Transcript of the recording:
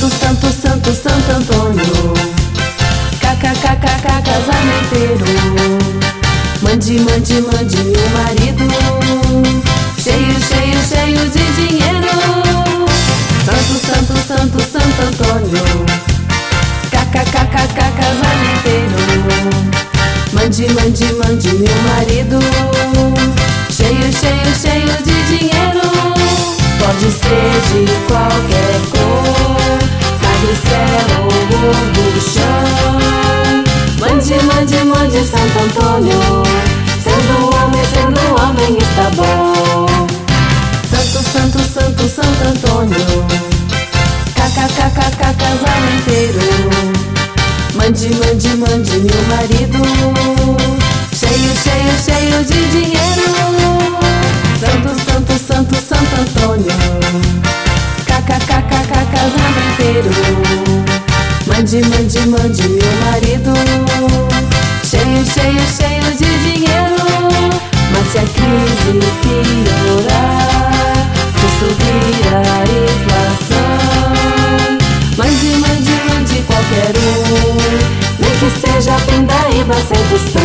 santo, santo, Santo Antônio. KKKKK, casamenteiro. Mande, mande, mande meu marido. Cheio, cheio, cheio de dinheiro. Santo, santo, santo, Santo Antônio. KKKKK, casamenteiro. Mande, mande, mande meu marido. Cheio, cheio, cheio de dinheiro. Pode ser de qualquer cor, cai do céu ou do chão. Mande, mande, mande Santo Antônio. Sendo homem está bom. Santo, santo, santo, Santo Antônio. KKKKK, casamenteiro. Mande, mande, mande meu marido. Cheio, cheio, cheio de dinheiro. Santo, santo, santo, Santo Antônio. KKKKK, casamenteiro. Mande, mande, mande meu marido. Cheio, cheio, cheio de dinheiro. Mas se a crise piorar, se subir a inflação, mande, mande, mande qualquer um, nem que seja Pindaíba, sem tostão.